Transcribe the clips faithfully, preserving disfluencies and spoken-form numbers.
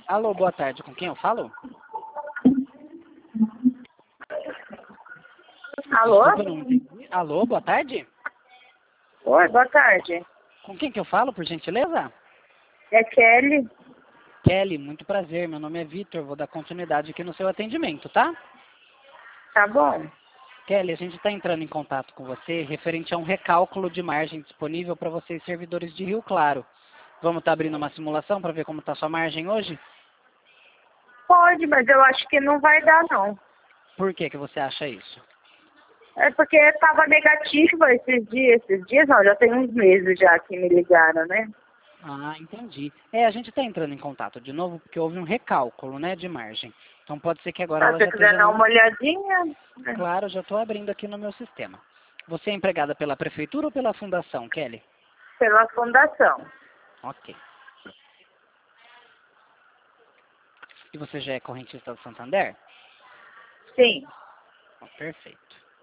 Alô, boa tarde. Com quem eu falo? Alô? Desculpa, não entendi. Alô, boa tarde. Oi, boa tarde. Com quem que eu falo, por gentileza? É Kelly. Kelly, muito prazer. Meu nome é Vitor. Vou dar continuidade aqui no seu atendimento, tá? Tá bom. Kelly, a gente está entrando em contato com você referente a um recálculo de margem disponível para vocês, servidores de Rio Claro. Vamos estar abrindo uma simulação para ver como está sua margem hoje? Pode, mas eu acho que não vai dar, não. Por que que você acha isso? É porque estava negativa esses dias. Esses dias não, já tem uns meses já que me ligaram, né? Ah, entendi. É, a gente está entrando em contato de novo porque houve um recálculo, né, de margem. Então pode ser que agora Se ela você já quiser esteja... dar no- uma olhadinha, né? Claro, já estou abrindo aqui no meu sistema. Você é empregada pela prefeitura ou pela fundação, Kelly? Pela fundação. Ok. E você já é correntista do Santander? Sim. Oh, perfeito.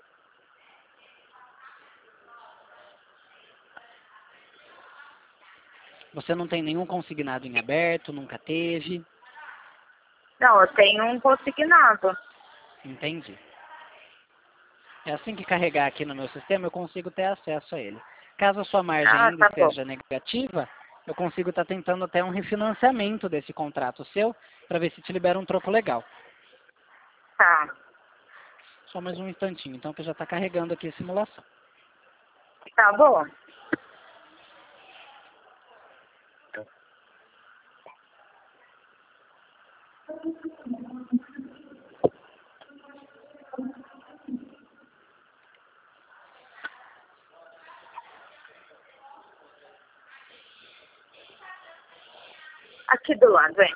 Você não tem nenhum consignado em aberto, nunca teve? Não, eu tenho um consignado. Entendi. É assim que carregar aqui no meu sistema, eu consigo ter acesso a ele. Caso a sua margem Ah, ainda tá bom. esteja negativa, eu consigo estar tentando até um refinanciamento desse contrato seu, para ver se te libera um troco legal. Tá. Só mais um instantinho, então, que já está carregando aqui a simulação. Tá bom. Aqui do lado, hein?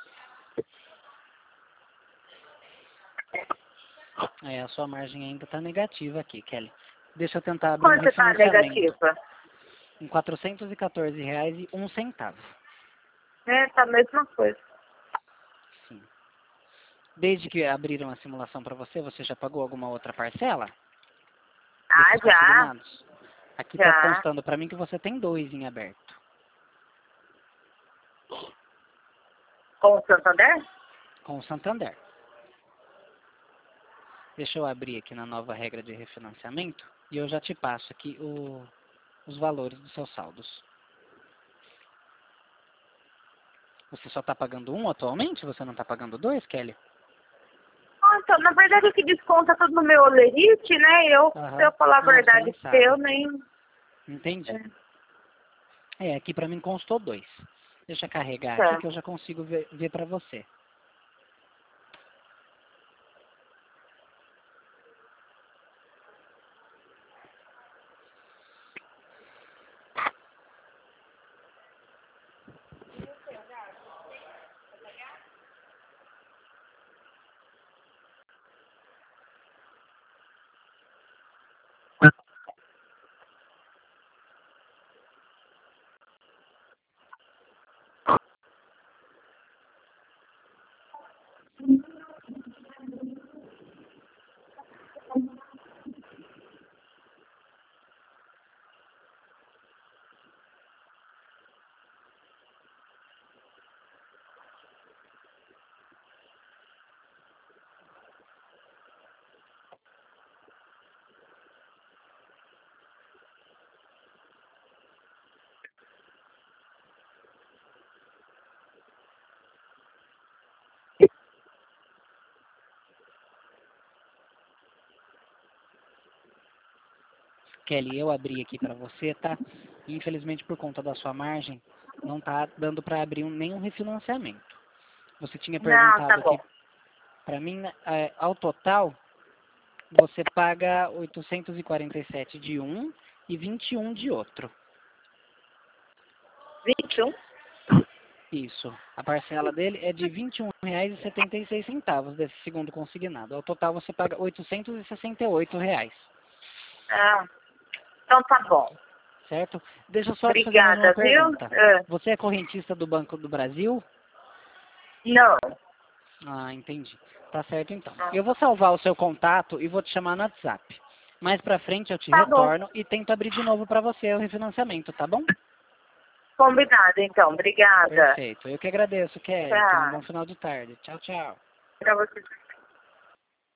É, a sua margem ainda está negativa aqui, Kelly. Deixa eu tentar abrir um Quanto tá refinanciamento. negativa? Em quatrocentos e quatorze reais e um centavo. É, tá a mesma coisa. Sim. Desde que abriram a simulação para você, você já pagou alguma outra parcela Ah, desses já. consignados? Aqui está Já. constando para mim que você tem dois em aberto. Com o Santander? Com o Santander. Deixa eu abrir aqui na nova regra de refinanciamento e eu já te passo aqui o, os valores dos seus saldos. Você só está pagando um atualmente? Você não está pagando dois, Kelly? Ah, então, na verdade, o que desconta tudo no meu olerite, né? Eu, Aham. se eu falar a Não, você verdade, nem pra sabe. eu nem... Entendi. É, É, aqui para mim constou dois. Deixa eu carregar aqui tá. que eu já consigo ver, ver para você. Kelly, eu abri aqui para você, tá? Infelizmente, por conta da sua margem, não tá dando para abrir um, nenhum refinanciamento. Você tinha Não, tá perguntado aqui bom. para mim, né, é, ao total, você paga oitocentos e quarenta e sete de um e vinte e um de outro. vinte e um? Isso. A parcela dele é de vinte e um reais e setenta e seis centavos desse segundo consignado. Ao total, você paga oitocentos e sessenta e oito reais. Ah, então tá bom. Certo? Deixa eu só te fazer mais uma Obrigada, viu? pergunta. É, Você é correntista do Banco do Brasil? não. Ah, entendi. Tá certo então. Eu vou salvar o seu contato e vou te chamar no WhatsApp. Mais pra frente eu te Tá bom. retorno e tento abrir de novo para você o refinanciamento, tá bom? Combinado, então. Obrigada. Perfeito. Eu que agradeço, Kelly. Tá. Tenha um bom final de tarde. Tchau, tchau. Pra você.